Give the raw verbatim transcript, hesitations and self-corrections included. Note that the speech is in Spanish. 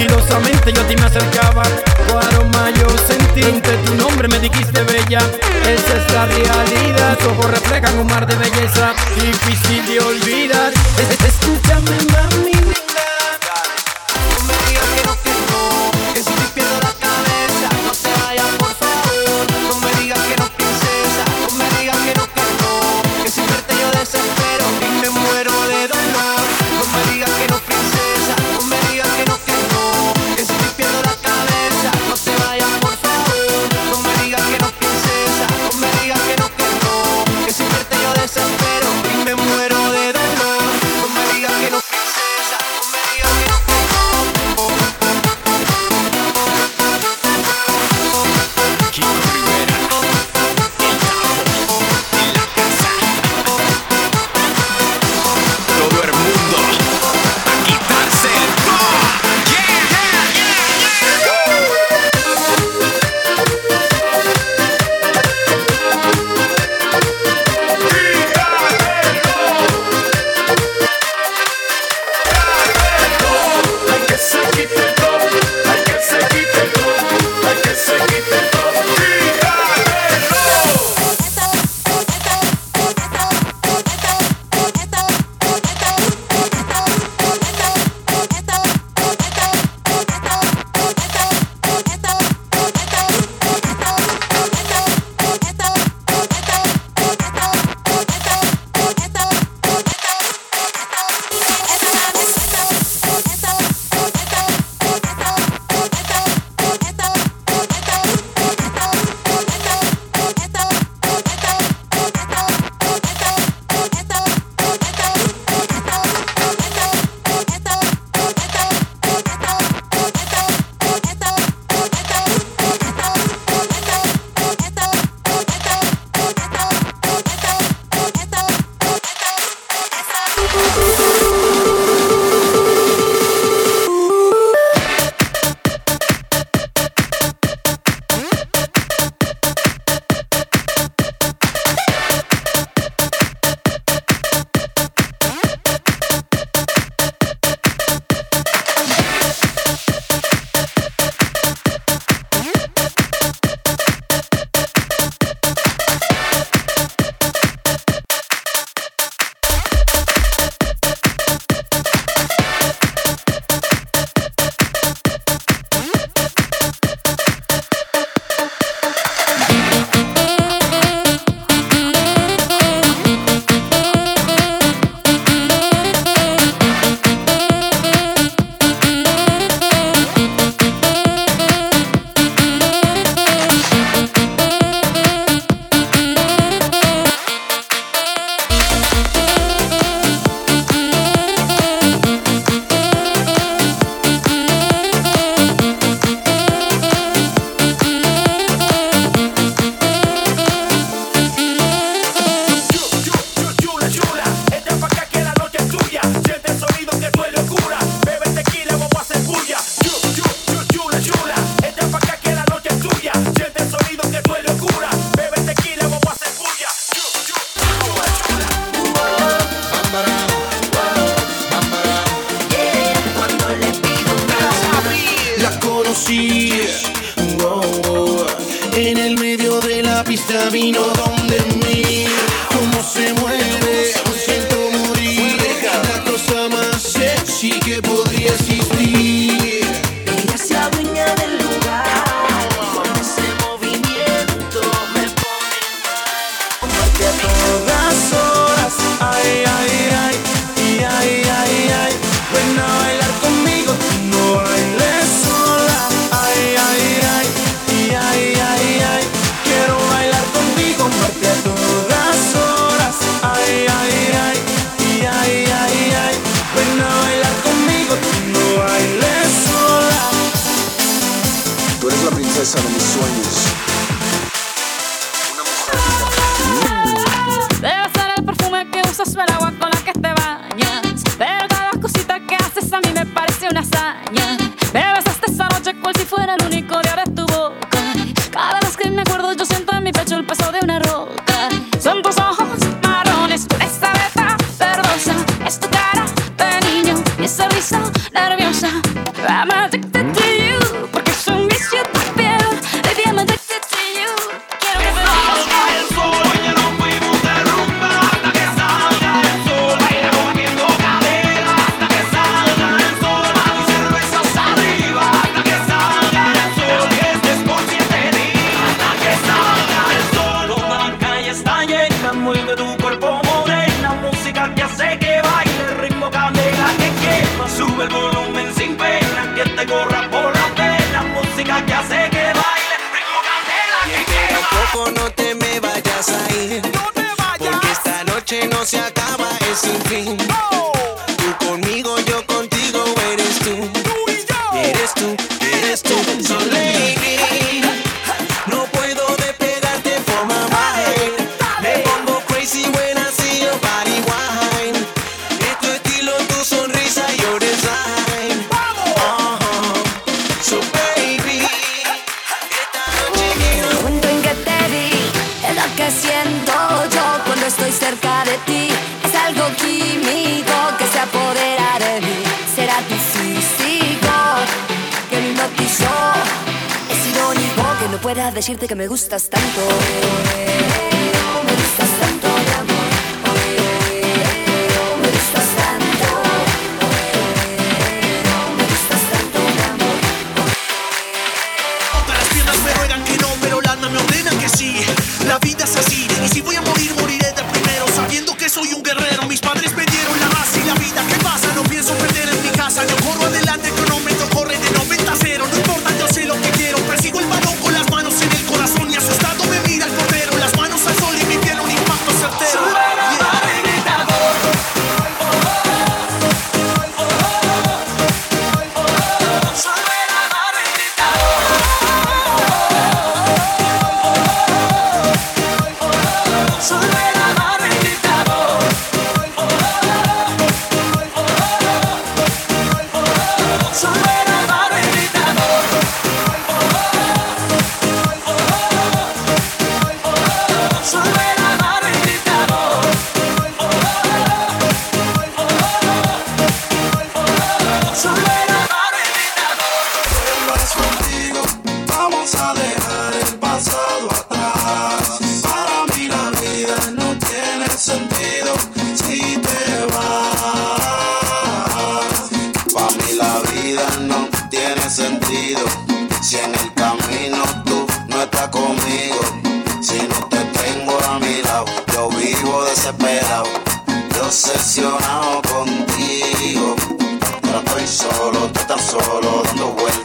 sigilosamente yo a ti me acercaba. Tu aroma yo sentí, entre tu nombre me dijiste bella. Esa es la realidad, tus ojos reflejan un mar de belleza difícil de olvidar. Es, es, escúchame mami linda, no me digas que no, que no, que si te pierdo la cabeza, no te vayas por favor. No me digas que no, princesa, no me digas que no, que no, que sin verte yo desespero y me muero de dolor. No me digas que no, princesa, no me digas que no, que no, que si te pierdo la cabeza, no te vayas por favor. No me digas que no, princesa, no me digas que no, que no, que sin verte yo desespero y me muero de dolor. No me digas que no, princesa, no me digas que no, que no. Kiko Rivera, el Tajo, en la casa. Todo el mundo a quitarse el todo. Yeah, yeah, yeah, Hay que se quite el top, hay que se quite el top, hay que se quite el top. Oh, oh. En el medio de la pista vino donde mí. Cómo se mueve, me siento morir. La cosa más sexy que podría existir. Ella se adueña del lugar. Con ese movimiento me pone mal. Porque a todas horas, ay, ay, ay, y ay, ay, ay. Ven a bailar conmigo, no bailes sola. Ay, ay, ay, y ay, ay, ay. Quiero bailar contigo, porque a todas horas, ay, ay, ay, y ay, ay, ay. Ven a bailar conmigo, no bailes sola. Tú eres la princesa de mis sueños. Debe ser el perfume que usas o el agua con la que te bañas. Pero cada cosita que haces a mí me parece una hazaña. Me besaste esa noche cual si fuera el único día de tu boca. Cada vez que me acuerdo yo siento en mi pecho el peso de una roca. Son tus ojos marrones, con esa beta verdosa. Es tu cara de niño y esa risa nerviosa. I'm addicted tú, eres tú. So lady, no puedo despegarte from my mind. Me pongo crazy when I see your body wine. Es tu estilo, tu sonrisa, your design. Uh-huh. So baby, esta noche quiero. El momento en que te vi es lo que siento yo cuando estoy cerca de ti. Es algo químico que se apodera de mí. Será tu físico que me hipnotizó. Es irónico que no pueda decirte que me gustas tanto. Me gustas tanto, mi amor. Me gustas tanto. Me gustas tanto, mi amor. Las piernas me ruegan que no, pero el alma me ordena que sí. La vida es así, y si voy a morir, moriré de primero, sabiendo que soy un guerrero. Mis padres me dieron la base y la vida. ¿Qué pasa? No pienso perder en mi casa. Yo corro adelante, cronómetro corre de noventa a cero. No importa, yo sé lo que quiero. Persigo el balón con las manos en el corazón y asustado me mira el portero. Las manos al sol y mi piel un impacto certero. Vamos a dejar el pasado atrás. Para mí la vida no tiene sentido si te vas. Para mí la vida no tiene sentido si en el camino tú no estás conmigo. Si no te tengo a mi lado, yo vivo desesperado, obsesionado contigo.